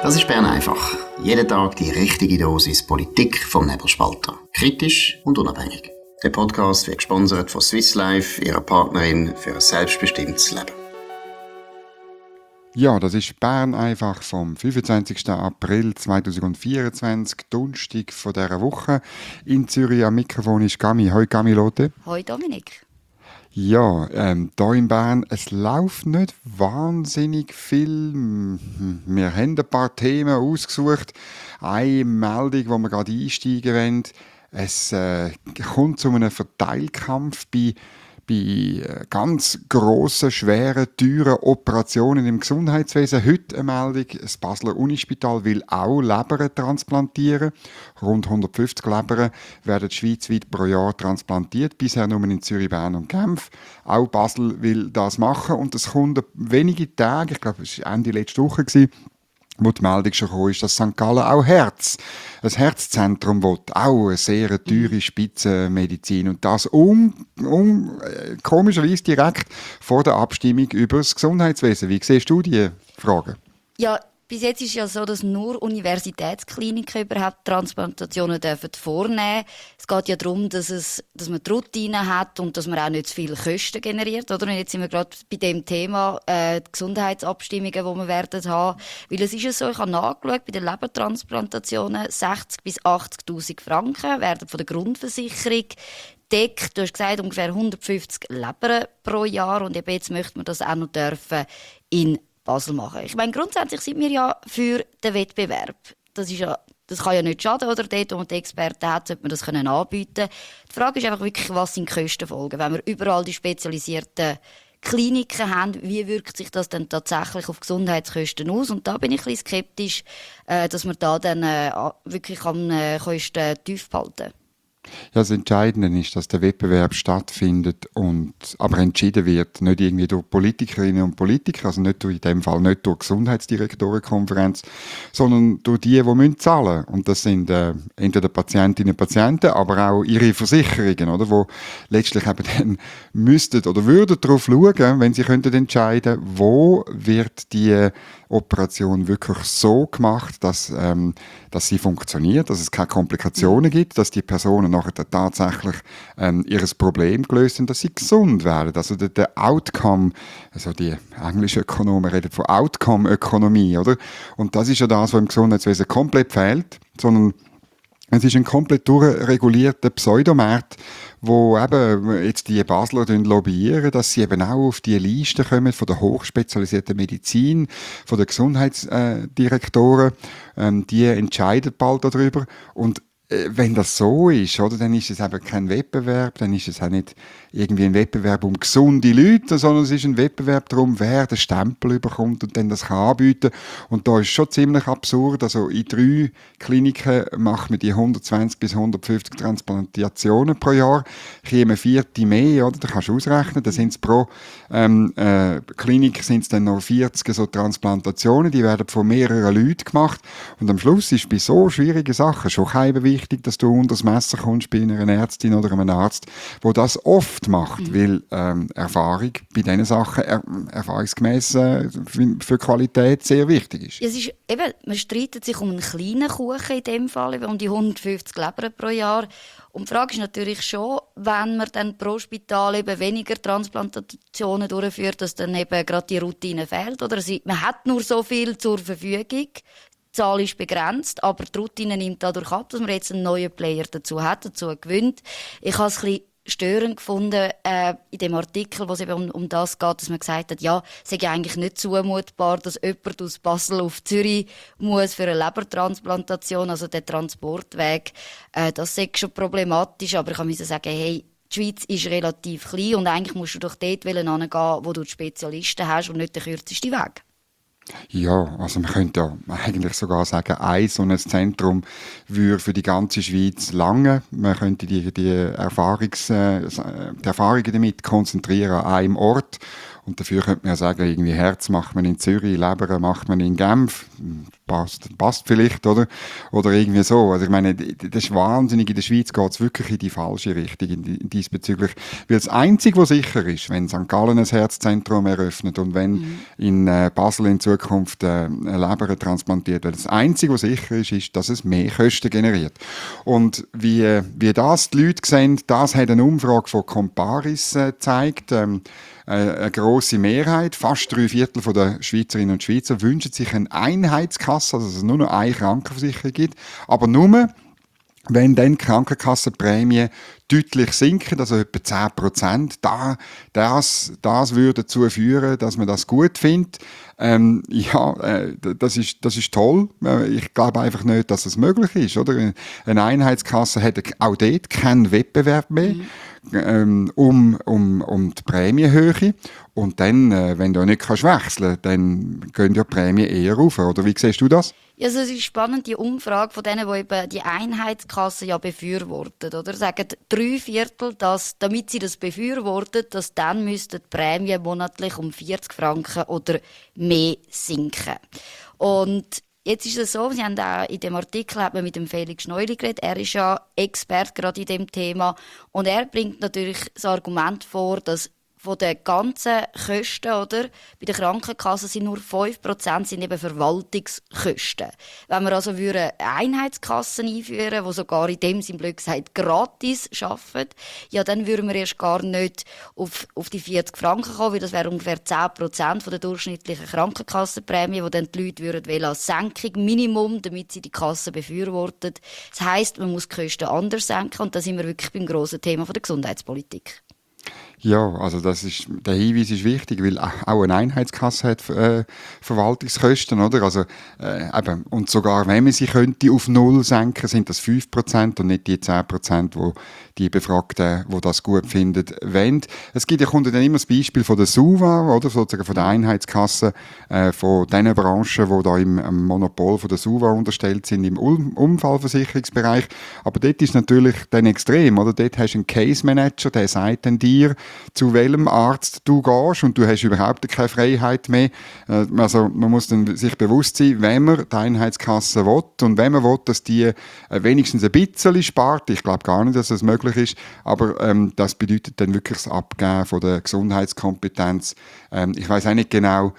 Das ist Bern einfach. Jeden Tag die richtige Dosis Politik vom Nebelspalter. Kritisch und unabhängig. Der Podcast wird gesponsert von Swiss Life, ihrer Partnerin für ein selbstbestimmtes Leben. Ja, das ist Bern einfach vom 25. April 2024, Donnerstag von dieser Woche. In Zürich am Mikrofon ist Gami. Hoi Gami Lotte. Hoi Dominik. Ja, hier in Bern, es läuft nicht wahnsinnig viel. Wir haben ein paar Themen ausgesucht. Eine Meldung, wo wir gerade einsteigen wollen. Es kommt zu einem Verteilkampf bei ganz grossen, schweren, teuren Operationen im Gesundheitswesen. Heute eine Meldung, das Basler Unispital will auch Lebern transplantieren. Rund 150 Lebern werden schweizweit pro Jahr transplantiert, bisher nur in Zürich, Bern und Genf. Auch Basel will das machen und es kommt wenige Tage, ich glaube es war Ende letzte Woche, wo die Meldung schon kam, ist, dass St. Gallen auch ein Herzzentrum will, auch eine sehr teure Spitzenmedizin. Und das komischerweise direkt vor der Abstimmung über das Gesundheitswesen. Wie siehst du diese Frage? Ja, bis jetzt ist es ja so, dass nur Universitätskliniken überhaupt Transplantationen vornehmen dürfen. Es geht ja darum, dass man die Routine hat und dass man auch nicht zu viele Kosten generiert, oder? Und jetzt sind wir gerade bei dem Thema, die Gesundheitsabstimmungen, die wir werden haben. Weil es ist ja so, ich habe nachgeschaut, bei den Lebertransplantationen 60.000 bis 80.000 Franken werden von der Grundversicherung deckt. Du hast gesagt, ungefähr 150 Leber pro Jahr und eben jetzt möchte man das auch noch dürfen in Basel machen. Ich meine, grundsätzlich sind wir ja für den Wettbewerb. Das kann ja nicht schaden, oder? Dort, wo man die Experten hat, sollte man das anbieten können. Die Frage ist einfach wirklich, was sind die Kostenfolgen? Wenn wir überall die spezialisierten Kliniken haben, wie wirkt sich das denn tatsächlich auf Gesundheitskosten aus? Und da bin ich ein bisschen skeptisch, dass man da dann wirklich am Kosten tief behalten. Ja, das Entscheidende ist, dass der Wettbewerb stattfindet aber entschieden wird, nicht irgendwie durch Politikerinnen und Politiker, also in dem Fall nicht durch die Gesundheitsdirektorenkonferenz, sondern durch die zahlen müssen. Und das sind entweder Patientinnen und Patienten, aber auch ihre Versicherungen, oder, wo letztlich eben dann müssten oder würden darauf schauen, wenn sie könnten entscheiden, wo wird die Operation wirklich so gemacht, dass sie funktioniert, dass es keine Komplikationen gibt, dass die Personen nachher tatsächlich ihr Problem gelöst haben, dass sie gesund werden. Also der Outcome, also die englischen Ökonomen reden von Outcome-Ökonomie, oder? Und das ist ja das, was im Gesundheitswesen komplett fehlt, sondern es ist ein komplett durchregulierter Pseudomarkt, wo eben jetzt die Basler lobbyieren, dass sie eben auch auf die Liste kommen von der hochspezialisierten Medizin, von den Gesundheitsdirektoren. Die entscheiden bald darüber. Und wenn das so ist, oder, dann ist es eben kein Wettbewerb, dann ist es auch nicht irgendwie ein Wettbewerb um gesunde Leute, sondern es ist ein Wettbewerb darum, wer den Stempel bekommt und dann das kann anbieten. Und da ist schon ziemlich absurd, also in 3 Kliniken macht man die 120 bis 150 Transplantationen pro Jahr, kämen 40 mehr, oder, da kannst du ausrechnen, da sind es pro Klinik sind es dann noch 40 so Transplantationen, die werden von mehreren Leuten gemacht und am Schluss ist bei so schwierigen Sachen schon kein wichtig, dass du unter das Messer kommst bei einer Ärztin oder einem Arzt, der das oft macht, weil Erfahrung bei diesen Sachen erfahrungsgemäss für Qualität sehr wichtig ist. Ja, es ist eben, man streitet sich um einen kleinen Kuchen in dem Fall, um die 150 Leber pro Jahr. Und die Frage ist natürlich schon, wenn man dann pro Spital eben weniger Transplantationen durchführt, dass dann eben gerade die Routine fehlt. Oder man hat nur so viel zur Verfügung. Die Zahl ist begrenzt, aber die Routine nimmt dadurch ab, dass man jetzt einen neuen Player dazu hat, dazu gewinnt. Ich habe es ein bisschen störend gefunden in dem Artikel, wo es eben um das geht, dass man gesagt hat, ja, es ist ja eigentlich nicht zumutbar, dass jemand aus Basel auf Zürich muss für eine Lebertransplantation, also der Transportweg. Das ist schon problematisch, aber ich musste sagen, hey, die Schweiz ist relativ klein und eigentlich musst du doch dort hingehen, wo du die Spezialisten hast und nicht den kürzesten Weg. Ja, also man könnte ja eigentlich sogar sagen, ein so ein Zentrum würde für die ganze Schweiz lange. Man könnte die Erfahrungen damit konzentrieren an einem Ort Und dafür könnte man ja sagen, irgendwie Herz macht man in Zürich, Leber macht man in Genf. Passt vielleicht, oder? Oder irgendwie so. Also ich meine, das ist wahnsinnig. In der Schweiz geht es wirklich in die falsche Richtung diesbezüglich. Weil das Einzige, was sicher ist, wenn St. Gallen ein Herzzentrum eröffnet und wenn in Basel in Zukunft eine Leber transplantiert wird, das Einzige, was sicher ist, dass es mehr Kosten generiert. Und wie das die Leute sehen, das hat eine Umfrage von Comparis gezeigt. Eine grosse Mehrheit, fast 3/4 der Schweizerinnen und Schweizer, wünschen sich eine Einheitskasse, also dass es nur noch eine Krankenversicherung gibt, aber nur, wenn dann die Krankenkassenprämien deutlich sinken, also etwa 10%, das würde dazu führen, dass man das gut findet. Das ist toll. Ich glaube einfach nicht, dass es möglich ist, oder? Eine Einheitskasse hat auch dort keinen Wettbewerb mehr. Um die Prämienhöhe. Und dann, wenn du nicht wechseln kannst, dann gehen ja die Prämien eher rauf. Oder wie siehst du das? Ja, also es ist spannend, die Umfrage von denen, die eben die Einheitskasse ja befürworten, oder? Sagen 3/4, dass, damit sie das befürworten, dass dann müssten die Prämien monatlich um 40 Franken oder mehr sinken. Und jetzt ist es so, Sie haben auch in dem Artikel hat man mit dem Felix Neuli geredet, er ist ja Experte gerade in dem Thema und er bringt natürlich das Argument vor, dass von den ganzen Kosten, oder, bei der Krankenkasse sind nur 5% sind eben Verwaltungskosten. Wenn wir also Einheitskassen einführen, die sogar in dem Sinn blöd gesagt gratis arbeiten, ja, dann würden wir erst gar nicht auf die 40 Franken kommen, weil das wäre ungefähr 10% von der durchschnittlichen Krankenkassenprämie, die dann die Leute würden als Senkung Minimum, damit sie die Kasse befürworten. Das heisst, man muss die Kosten anders senken und da sind wir wirklich beim grossen Thema der Gesundheitspolitik. Ja, also der Hinweis ist wichtig, weil auch eine Einheitskasse hat Verwaltungskosten, oder? Also, eben, und sogar wenn man sie könnte auf null senken, sind das 5% und nicht die 10%, wo die Befragten, die das gut finden, wollen. Kommt dann immer das Beispiel von der SUVA, oder? Sozusagen von der Einheitskasse, von den Branchen, die da im Monopol von der SUVA unterstellt sind, im Unfallversicherungsbereich. Aber dort ist natürlich dann extrem, oder? Dort hast du einen Case Manager, der sagt dann dir, zu welchem Arzt du gehst und du hast überhaupt keine Freiheit mehr. Also man muss dann sich bewusst sein, wenn man die Einheitskasse will und wenn man will, dass die wenigstens ein bisschen spart, ich glaube gar nicht, dass das möglich ist, aber das bedeutet dann wirklich das Abgeben von der Gesundheitskompetenz. Ich weiß auch nicht genau,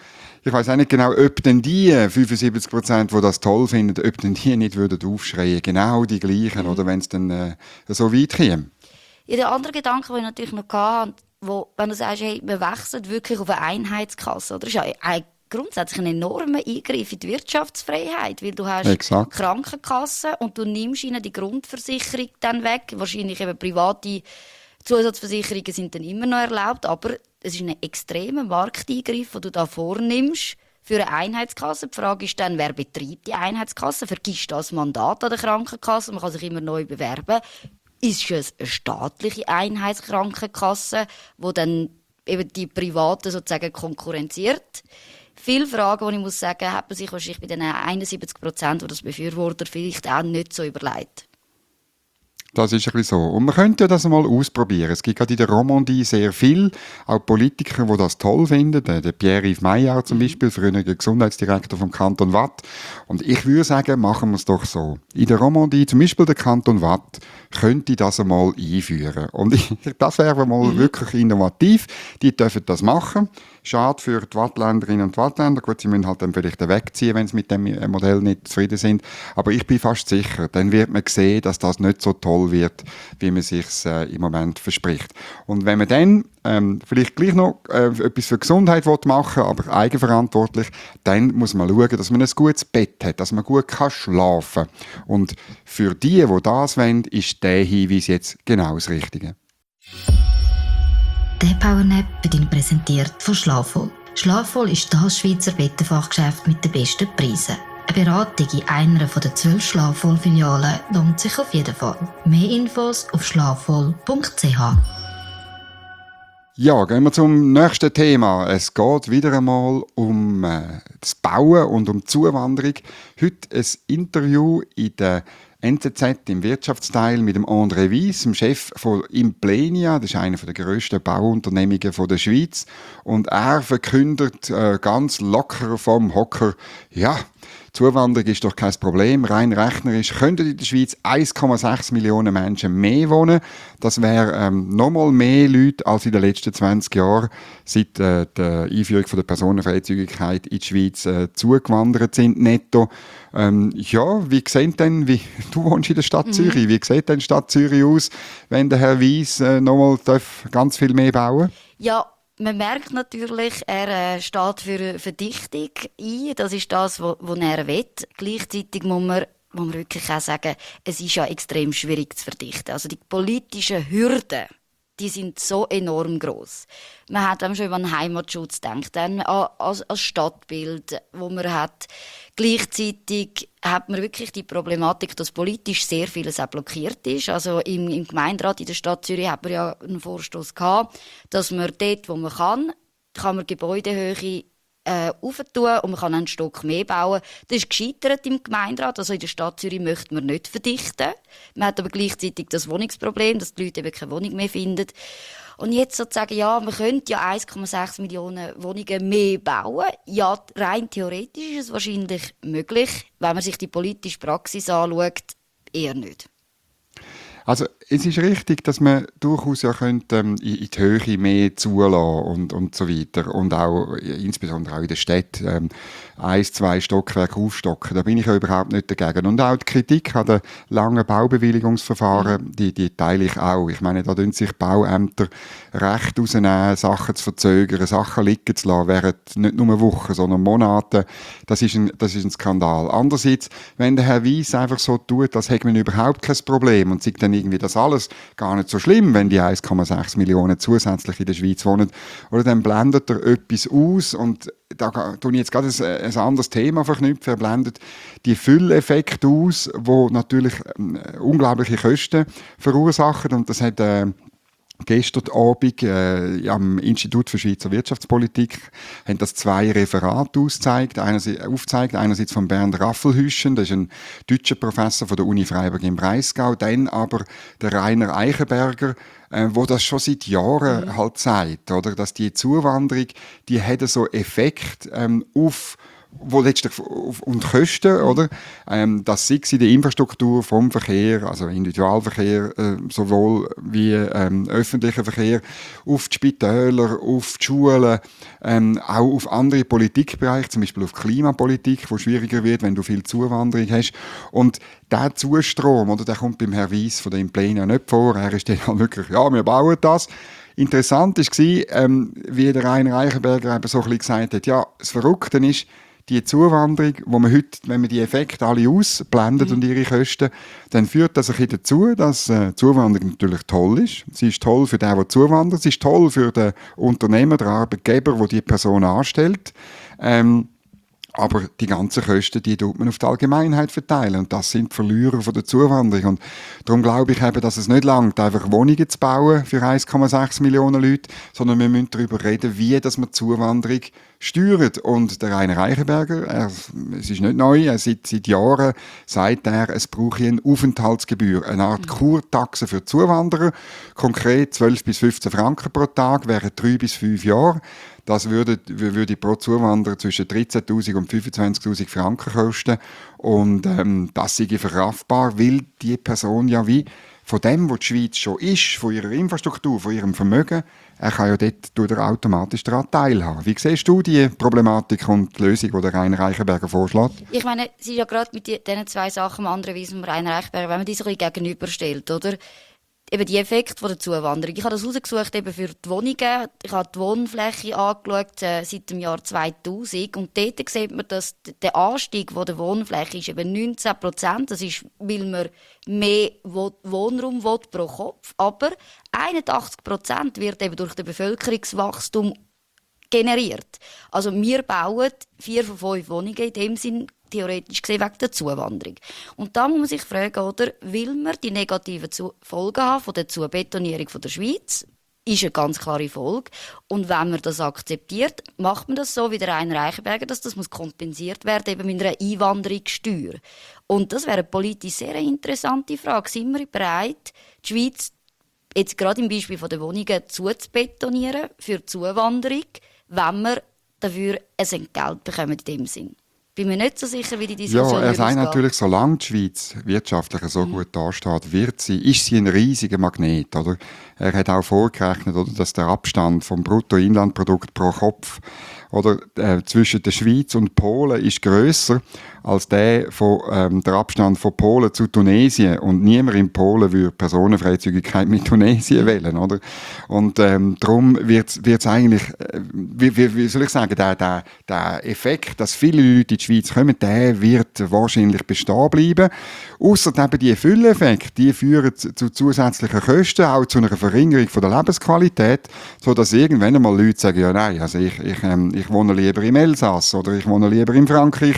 ob denn die 75%, die das toll finden, ob denn die nicht würden aufschreien, genau die gleichen, oder wenn es dann so weit käme. Ja, der andere Gedanke, den ich natürlich noch hatte, wenn du sagst, hey, wir wechseln wirklich auf eine Einheitskasse, oder? Das ist ja grundsätzlich ein enormer Eingriff in die Wirtschaftsfreiheit, weil du hast Exakt. Krankenkassen und du nimmst ihnen die Grundversicherung dann weg. Wahrscheinlich eben private Zusatzversicherungen sind dann immer noch erlaubt, aber es ist ein extremer Markteingriff, den du da vornimmst für eine Einheitskasse. Die Frage ist dann, wer betreibt die Einheitskasse? Vergisst das Mandat an der Krankenkasse? Man kann sich immer neu bewerben. Ist es eine staatliche Einheitskrankenkasse, die dann eben die Privaten sozusagen konkurrenziert? Viele Fragen, die ich muss sagen, hat man sich wahrscheinlich bei den 71%, die das befürworten, vielleicht auch nicht so überlegt. Das ist ein bisschen so. Und man könnte ja das mal ausprobieren. Es gibt gerade in der Romandie sehr viel, auch Politiker, die das toll finden. Der Pierre-Yves Maillard zum Beispiel, früherer Gesundheitsdirektor vom Kanton Waadt. Und ich würde sagen, machen wir es doch so. In der Romandie, zum Beispiel der Kanton Waadt, könnte das einmal einführen. Und das wäre mal wirklich innovativ. Die dürfen das machen. Schade für die Wattländerinnen und Wattländer. Gut, sie müssen halt dann vielleicht wegziehen, wenn sie mit dem Modell nicht zufrieden sind. Aber ich bin fast sicher, dann wird man sehen, dass das nicht so toll wird, wie man sich im Moment verspricht. Und wenn man dann vielleicht gleich noch etwas für Gesundheit machen will, aber eigenverantwortlich, dann muss man schauen, dass man ein gutes Bett hat, dass man gut schlafen kann. Und für die das wollen, ist der Hinweis jetzt genau das Richtige. Der Powernap wird Ihnen präsentiert von Schlafvoll. Schlafvoll ist das Schweizer Bettenfachgeschäft mit den besten Preisen. Eine Beratung in einer der 12 Schlafvoll-Filialen lohnt sich auf jeden Fall. Mehr Infos auf schlafvoll.ch. Ja, gehen wir zum nächsten Thema. Es geht wieder einmal um das Bauen und um die Zuwanderung. Heute ein Interview in der NZZ im Wirtschaftsteil mit dem André Wyss, dem Chef von Implenia, das ist einer der grössten Bauunternehmungen der Schweiz. Und er verkündet ganz locker vom Hocker, ja, Zuwanderung ist doch kein Problem. Rein rechnerisch könnten in der Schweiz 1,6 Millionen Menschen mehr wohnen. Das wäre nochmal mehr Leute als in den letzten 20 Jahren, seit der Einführung von der Personenfreizügigkeit in die Schweiz zugewandert sind, netto. Ja, du wohnst in der Stadt Zürich, wie sieht denn die Stadt Zürich aus, wenn der Herr Wyss nochmal ganz viel mehr bauen? Ja, man merkt natürlich, er steht für Verdichtung ein. Das ist das, was er will. Gleichzeitig muss man wirklich auch sagen, es ist ja extrem schwierig zu verdichten. Also die politischen Hürden, die sind so enorm gross. Man hat schon über den Heimatschutz gedacht, dann als Stadtbild, wo man hat. Gleichzeitig hat man wirklich die Problematik, dass politisch sehr vieles auch blockiert ist. Also im Gemeinderat in der Stadt Zürich hat man ja einen Vorstoss gehabt, dass man dort, wo man kann man Gebäudehöhe aufentun und man kann einen Stock mehr bauen. Das ist gescheitert im Gemeinderat. Also in der Stadt Zürich möchte man nicht verdichten. Man hat aber gleichzeitig das Wohnungsproblem, dass die Leute eben keine Wohnung mehr finden. Und jetzt sozusagen, ja, man könnte ja 1,6 Millionen Wohnungen mehr bauen. Ja, rein theoretisch ist es wahrscheinlich möglich. Wenn man sich die politische Praxis anschaut, eher nicht. Also es ist richtig, dass man durchaus ja könnte, in die Höhe mehr zulassen und so weiter. Und auch, insbesondere auch in der Stadt, 1, 2 Stockwerke aufstocken. Da bin ich ja überhaupt nicht dagegen. Und auch die Kritik an den langen Baubewilligungsverfahren, die teile ich auch. Ich meine, da tun sich Bauämter recht rausnehmen, Sachen zu verzögern, Sachen liegen zu lassen, während nicht nur Wochen, sondern Monate. Das ist ein Skandal. Andererseits, wenn der Herr Wyss einfach so tut, als hätte man überhaupt kein Problem und sagt dann irgendwie das alles gar nicht so schlimm, wenn die 1,6 Millionen zusätzlich in der Schweiz wohnen, oder dann blendet er etwas aus und da tue ich jetzt gerade ein anderes Thema verknüpfen. Er blendet die Fülleffekte aus, die natürlich unglaubliche Kosten verursachen. Und das hat gestern Abend am Institut für Schweizer Wirtschaftspolitik haben das 2 Referate aufgezeigt. Einerseits von Bernd Raffelhüschen, das ist ein deutscher Professor von der Uni Freiburg im Breisgau, dann aber der Rainer Eichenberger, wo das schon seit Jahren halt sagt, oder, dass die Zuwanderung, die hat so Effekt auf wo letztlich und Kosten, oder? Das sei es in der Infrastruktur vom Verkehr, also Individualverkehr, sowohl wie öffentlicher Verkehr, auf die Spitäler, auf die Schulen, auch auf andere Politikbereiche, zum Beispiel auf Klimapolitik, wo schwieriger wird, wenn du viel Zuwanderung hast. Und der Zustrom, oder, der kommt beim Herrn Wyss von der Implenia nicht vor. Er ist dann halt wirklich, ja, wir bauen das. Interessant war, wie der Rainer Eichenberger eben so ein bisschen gesagt hat, ja, das Verrückte ist, die Zuwanderung, wo man heute, wenn man die Effekte alle ausblendet und ihre Kosten, dann führt das ein bisschen dazu, dass Zuwanderung natürlich toll ist. Sie ist toll für den, der zuwandert. Sie ist toll für den Unternehmer, den Arbeitgeber, der die Person anstellt. Aber die ganzen Kosten, die tut man auf die Allgemeinheit verteilen. Und das sind die Verlierer von der Zuwanderung. Und darum glaube ich eben, dass es nicht langt, einfach Wohnungen zu bauen für 1,6 Millionen Leute, sondern wir müssen darüber reden, wie dass man Zuwanderung steuert. Und der Rainer Eichenberger, es ist nicht neu, seit Jahren sagt er, es brauche eine Aufenthaltsgebühr, eine Art Kurtaxe für Zuwanderer. Konkret 12 bis 15 Franken pro Tag, während 3 bis 5 Jahre. Das würde pro Zuwanderer zwischen 13'000 und 25'000 Franken kosten. Und das sei verkraftbar, weil die Person ja wie von dem, was die Schweiz schon ist, von ihrer Infrastruktur, von ihrem Vermögen, er kann ja dort automatisch daran teilhaben. Wie siehst du die Problematik und die Lösung, die der Rainer Eichenberger vorschlägt? Ich meine, es ist ja gerade mit diesen 2 Sachen, am anderen Weise, Rainer Eichenberger, wenn man die so ein bisschen gegenüberstellt, oder? Eben die Effekte von der Zuwanderung. Ich habe das rausgesucht eben für die Wohnungen. Ich habe die Wohnfläche angeschaut seit dem Jahr 2000 und dort sieht man, dass der Anstieg von der Wohnfläche ist eben 19%. Das ist, weil man mehr Wohnraum will pro Kopf. Aber 81% wird eben durch den Bevölkerungswachstum generiert. Also wir bauen 4 von 5 Wohnungen in dem Sinn, theoretisch gesehen, wegen der Zuwanderung. Und da muss man sich fragen, oder, will man die negativen Folgen haben von der Zubetonierung von der Schweiz ist eine ganz klare Folge. Und wenn man das akzeptiert, macht man das so wie der Rainer Eichenberger, dass das muss kompensiert werden eben mit einer Einwanderungssteuer. Und das wäre eine politisch sehr interessante Frage. Sind wir bereit, die Schweiz jetzt gerade im Beispiel der Wohnungen zuzubetonieren für die Zuwanderung, wenn wir dafür ein Entgelt bekommen in dem Sinn? Bin mir nicht so sicher, wie die Diskussion Ja, er sagt ausgeht. natürlich, solange die Schweiz wirtschaftlich so gut dasteht, ist sie ein riesiger Magnet. Oder? Er hat auch vorgerechnet, oder, dass der Abstand vom Bruttoinlandprodukt pro Kopf oder, zwischen der Schweiz und Polen ist grösser als der Abstand von Polen zu Tunesien. Und niemand in Polen würde Personenfreizügigkeit mit Tunesien wählen. Oder? Und darum wird es eigentlich, wie soll ich sagen, der Effekt, dass viele Leute in die Schweiz kommen, der wird wahrscheinlich bestehen bleiben. Ausser eben die Fülleffekte, die führen zu zusätzlichen Kosten, auch zu einer Verringerung von der Lebensqualität, sodass irgendwann einmal Leute sagen, ja nein, also ich wohne lieber im Elsass oder ich wohne lieber in Frankreich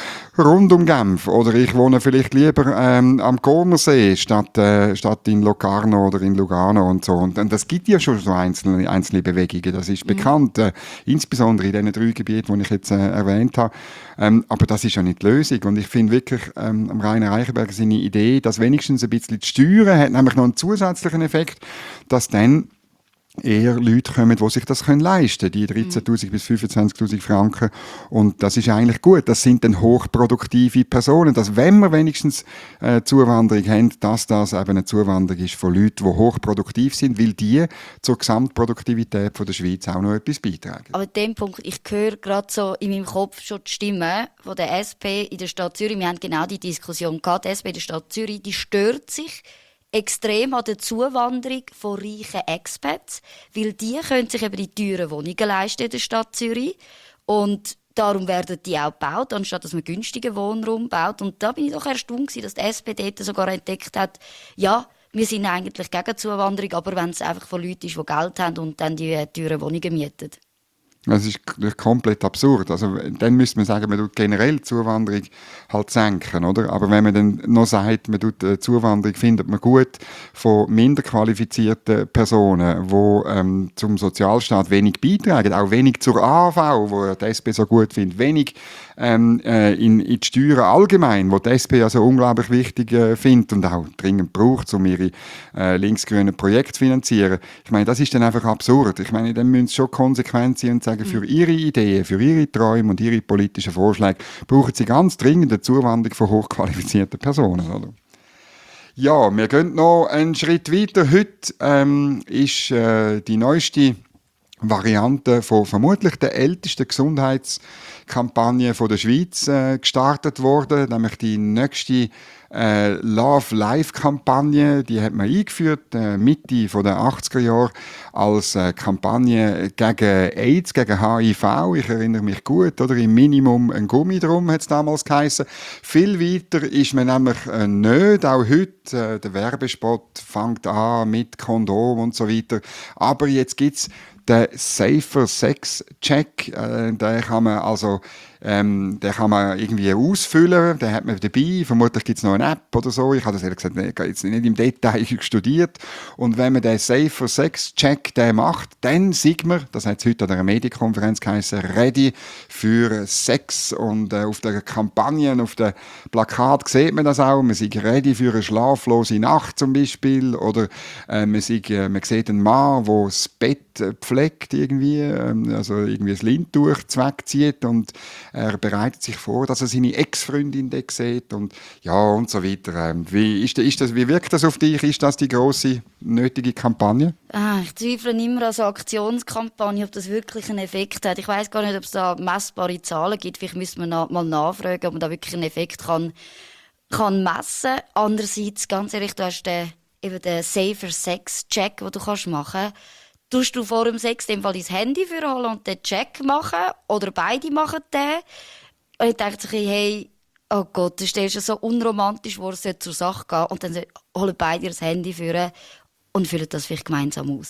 rund um Genf oder ich wohne vielleicht lieber am Comersee statt in Locarno oder in Lugano und so. Und das gibt ja schon so einzelne Bewegungen, das ist bekannt, insbesondere in diesen 3 Gebieten, die ich jetzt erwähnt habe. Aber das ist ja nicht die Lösung und ich finde wirklich am Rainer Eichenberger seine Idee, dass wenigstens ein bisschen die Steuern hat, nämlich noch einen zusätzlichen Effekt, dass dann eher Leute kommen, die sich das leisten können, die 13'000 bis 25'000 Franken. Und das ist eigentlich gut. Das sind dann hochproduktive Personen. Dass, wenn wir wenigstens Zuwanderung haben, dass das eben eine Zuwanderung ist von Leuten, die hochproduktiv sind, weil die zur Gesamtproduktivität von der Schweiz auch noch etwas beitragen. Aber an dem Punkt, ich höre gerade so in meinem Kopf schon die Stimme von der SP in der Stadt Zürich. Wir haben genau die Diskussion gehabt. Die SP in der Stadt Zürich, die stört sich extrem an der Zuwanderung von reichen Expats, weil die können sich eben die teuren Wohnungen leisten in der Stadt Zürich und darum werden die auch gebaut, anstatt dass man günstigen Wohnraum baut. Und da bin ich doch erstaunt gewesen, dass die SPD dort sogar entdeckt hat, ja, wir sind eigentlich gegen Zuwanderung, aber wenn es einfach von Leuten ist, die Geld haben und dann die teuren Wohnungen mieten. Das ist komplett absurd. Also, dann müsste man sagen, man tut generell die Zuwanderung halt senken, oder? Aber wenn man dann noch sagt, man tut Zuwanderung, findet man gut von minder qualifizierten Personen, die zum Sozialstaat wenig beitragen, auch wenig zur AHV, wo die SP so gut findet, wenig in die Steuern allgemein, wo die SP ja so unglaublich wichtig findet und auch dringend braucht, um ihre linksgrünen Projekte zu finanzieren. Ich meine, das ist dann einfach absurd. Ich meine, dann müssen sie schon konsequent sein und sagen, für ihre Ideen, für ihre Träume und ihre politischen Vorschläge brauchen sie ganz dringend eine Zuwanderung von hochqualifizierten Personen, oder? Ja, wir gehen noch einen Schritt weiter. Heute ist die neueste Variante von vermutlich der ältesten Gesundheitskampagne der Schweiz gestartet worden, nämlich die nächste Love-Life-Kampagne, die hat man eingeführt, Mitte der 80er Jahre, als Kampagne gegen AIDS, gegen HIV. Ich erinnere mich gut, oder? Im Minimum ein Gummi drum hat es damals geheissen. Viel weiter ist man nämlich nicht, auch heute. Der Werbespot fängt an mit Kondom und so weiter. Aber jetzt gibt's den Safer Sex Check, den kann man irgendwie ausfüllen, den hat man dabei, vermutlich gibt es noch eine App oder so, ich habe das ehrlich gesagt jetzt nicht im Detail studiert. Und wenn man den Safer Sex Check macht, dann sieht man, das hat es heute an einer Medienkonferenz geheißen, ready für Sex. Und auf den Kampagnen, auf den Plakaten sieht man das auch, man sieht ready für eine schlaflose Nacht zum Beispiel, oder man sieht einen Mann, der das Bett pflegt irgendwie, also irgendwie das Lindtuch wegzieht und er bereitet sich vor, dass er seine Ex-Freundin sieht und ja und so weiter. Wie wirkt das auf dich? Ist das die grosse nötige Kampagne? Ich zweifle immer an so Aktionskampagne, ob das wirklich einen Effekt hat. Ich weiss gar nicht, ob es da messbare Zahlen gibt. Vielleicht müsste man mal nachfragen, ob man da wirklich einen Effekt kann messen. Andererseits, ganz ehrlich, du hast den Safer Sex Check, den du machen kannst. Tust du vor dem Sex in dem Fall dein Handy holen und den Check machen? Oder beide machen den? Und ich dachte so, hey, oh Gott, das ist schon so unromantisch, wo es zur Sache geht. Und dann holen beide das Handy und füllen das vielleicht gemeinsam aus.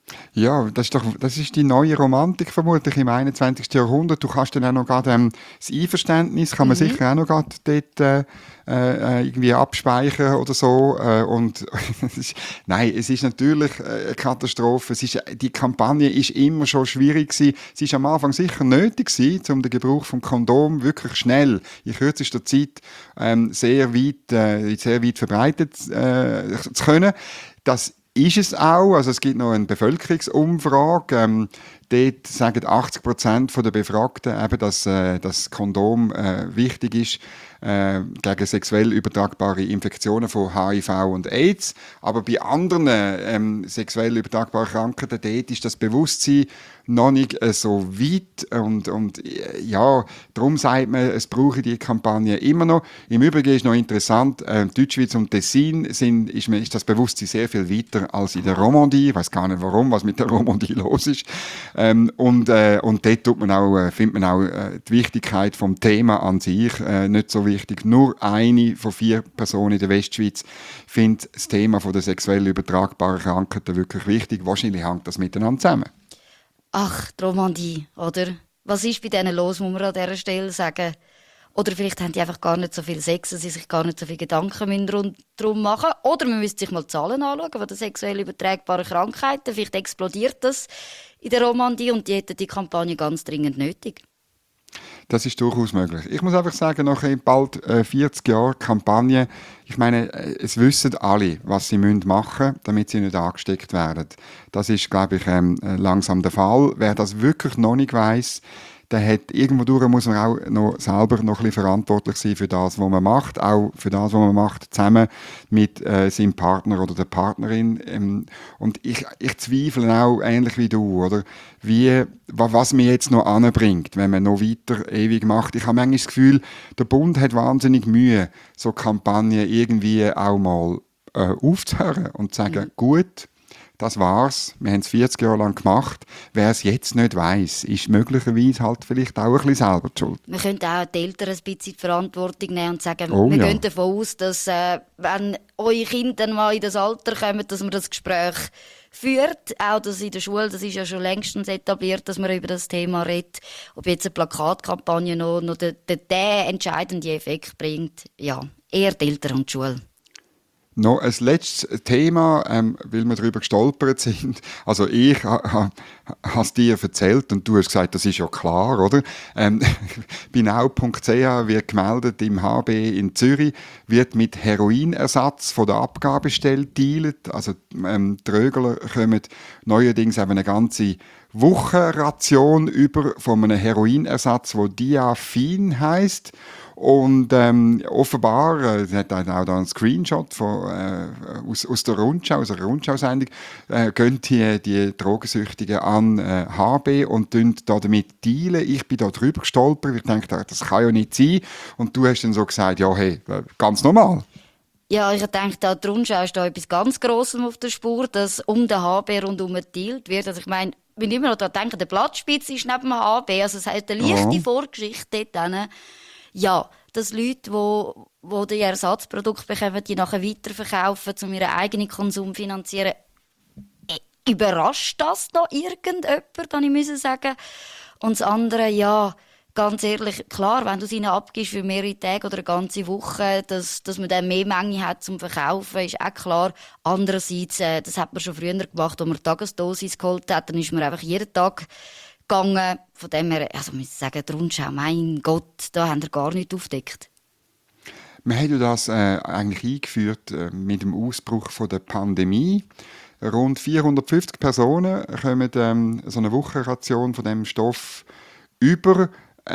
Ja, das ist die neue Romantik vermutlich im 21. Jahrhundert. Du kannst dann auch noch gerade das Einverständnis, kann man sicher auch noch gerade dort irgendwie abspeichern oder so. Und nein, es ist natürlich eine Katastrophe. Die Kampagne ist immer schon schwierig gewesen. Sie ist am Anfang sicher nötig gewesen, um den Gebrauch vom Kondom wirklich schnell in kürzester Zeit sehr weit verbreitet zu können. Das ist es auch. Also es gibt noch eine Bevölkerungsumfrage. Dort sagen 80% der Befragten eben, dass das Kondom wichtig ist gegen sexuell übertragbare Infektionen von HIV und AIDS. Aber bei anderen sexuell übertragbaren Krankheiten dort ist das Bewusstsein noch nicht so weit. Und ja, darum sagt man, es brauche die Kampagne immer noch. Im Übrigen ist noch interessant, Deutschschweiz und Tessin ist das Bewusstsein sehr viel weiter als in der Romandie. Ich weiß gar nicht warum, was mit der Romandie los ist. Und dort findet man auch die Wichtigkeit vom Thema an sich nicht so wichtig. Nur eine von 4 Personen in der Westschweiz findet das Thema der sexuell übertragbaren Krankheiten wirklich wichtig. Wahrscheinlich hängt das miteinander zusammen. Ach, die Romandie, oder? Was ist bei denen los, muss man an dieser Stelle sagen? Oder vielleicht haben die einfach gar nicht so viel Sex, dass sie sich gar nicht so viele Gedanken darum machen. Oder man müsste sich mal die Zahlen anschauen von den sexuell übertragbaren Krankheiten. Vielleicht explodiert das in der Romandie und die hätten die Kampagne ganz dringend nötig. Das ist durchaus möglich. Ich muss einfach sagen, nach bald 40 Jahren Kampagne, ich meine, es wissen alle, was sie machen müssen, damit sie nicht angesteckt werden. Das ist, glaube ich, langsam der Fall. Wer das wirklich noch nicht weiss, der hat irgendwo muss man auch noch selber noch ein bisschen verantwortlich sein für das, was man macht, auch für das, was man macht, zusammen mit seinem Partner oder der Partnerin. Und ich zweifle auch, ähnlich wie du, oder? Was mir jetzt noch anbringt, wenn man noch weiter ewig macht. Ich habe manchmal das Gefühl, der Bund hat wahnsinnig Mühe, so Kampagnen irgendwie auch mal aufzuhören und zu sagen, gut, das war's. Wir haben es 40 Jahre lang gemacht. Wer es jetzt nicht weiss, ist möglicherweise halt vielleicht auch ein bisschen selber die Schuld. Wir könnten auch die Eltern ein bisschen die Verantwortung nehmen und sagen, wir gehen davon aus, dass wenn eure Kinder dann mal in das Alter kommen, dass man das Gespräch führt. Auch das in der Schule, das ist ja schon längstens etabliert, dass man über das Thema redet. Ob jetzt eine Plakatkampagne noch den entscheidenden Effekt bringt, ja, eher die Eltern und die Schule. Noch ein letztes Thema, weil wir darüber gestolpert sind. Also ich habe es dir erzählt und du hast gesagt, das ist ja klar, oder? Bei now.ch wird gemeldet, im HB in Zürich wird mit Heroinersatz von der Abgabestelle dealt. Also Trögler kommen neuerdings eben eine ganze Wochenration über von einem Heroinersatz, der Diafin heisst. Und offenbar, es hat auch da einen Screenshot aus der Rundschau, aus einer Rundschau-Sendung, gehen die Drogensüchtigen an HB und damit dealen. Ich bin da drüber gestolpert, ich dachte, das kann ja nicht sein. Und du hast dann so gesagt, ja, hey, ganz normal. Ja, ich denke, die Rundschau ist da etwas ganz Grosses auf der Spur, dass um den HB rundherum gedealt wird. Also ich meine, wenn ich immer noch daran denke, der Blattspitz ist neben dem HB, also es hat eine leichte Vorgeschichte dort. Ja, dass Leute, die Ersatzprodukte bekommen, die nachher weiterverkaufen, um ihren eigenen Konsum zu finanzieren, überrascht das noch irgendjemand, kann ich sagen. Und das andere, ja, ganz ehrlich, klar, wenn du es ihnen abgibst für mehrere Tage oder eine ganze Woche, dass man dann mehr Menge hat zum Verkaufen, ist auch klar. Andererseits, das hat man schon früher gemacht, als man Tagesdosis geholt hat, dann ist man einfach jeden Tag gegangen. Von dem her, also muss ich sagen, die Rundschau, mein Gott, da haben wir gar nichts aufgedeckt. Wir haben das eigentlich eingeführt mit dem Ausbruch von der Pandemie. Rund 450 Personen kommen so eine Wochenration von dem Stoff über.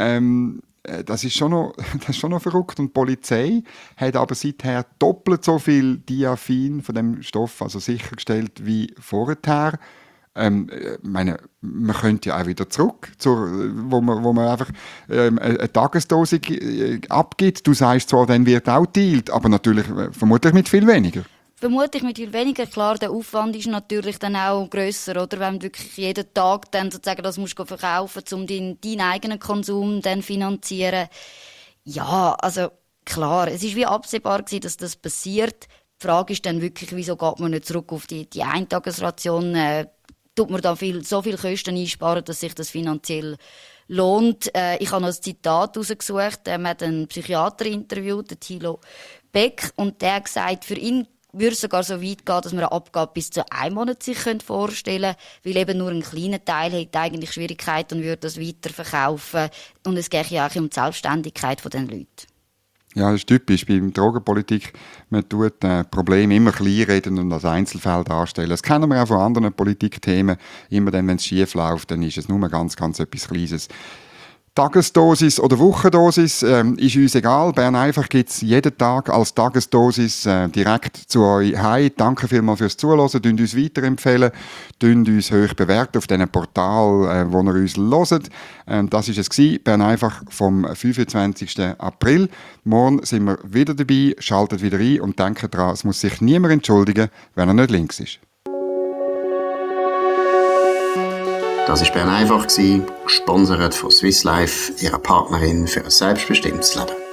Das ist schon noch verrückt. Und die Polizei hat aber seither doppelt so viel Diafin von dem Stoff also sichergestellt wie vorher. Man könnte ja auch wieder zurück, wo man einfach eine Tagesdosis abgibt. Du sagst zwar, dann wird auch dealt, aber natürlich vermutlich mit viel weniger. Vermutlich mit viel weniger. Klar, der Aufwand ist natürlich dann auch grösser, oder? Wenn du wirklich jeden Tag dann sozusagen das musst verkaufen, um deinen eigenen Konsum dann finanzieren. Ja, also klar, es ist wie absehbar gewesen, dass das passiert. Die Frage ist dann wirklich, wieso geht man nicht zurück auf die Eintagesration? tut man dann so viel Kosten einsparen, dass sich das finanziell lohnt. Ich habe noch ein Zitat herausgesucht. Man hat einen Psychiater interviewt, den Thilo Beck, und der hat gesagt, für ihn würde es sogar so weit gehen, dass man eine Abgabe bis zu 1 Monat sich vorstellen könnte, weil eben nur ein kleiner Teil hat eigentlich Schwierigkeiten und würde das weiterverkaufen. Und es geht ja auch um die Selbstständigkeit der Leute. Ja, das ist typisch bei der Drogenpolitik. Man tut Probleme immer kleinreden und als Einzelfall darstellen. Das kennen wir auch von anderen Politikthemen. Immer dann, wenn es schief läuft, dann ist es nur ganz etwas Kleines. Tagesdosis oder Wochendosis ist uns egal. Bern einfach gibt es jeden Tag als Tagesdosis direkt zu euch heim. Danke vielmals fürs Zuhören. Dünnt uns weiterempfehlen. Dünnt uns hoch bewerten auf diesen Portal, wo ihr uns hört. Das war es, Bern einfach vom 25. April. Morgen sind wir wieder dabei. Schaltet wieder ein und denkt daran, es muss sich niemand entschuldigen, wenn er nicht links ist. Das war Bern einfach, gesponsert von Swiss Life, ihrer Partnerin für ein selbstbestimmtes Leben.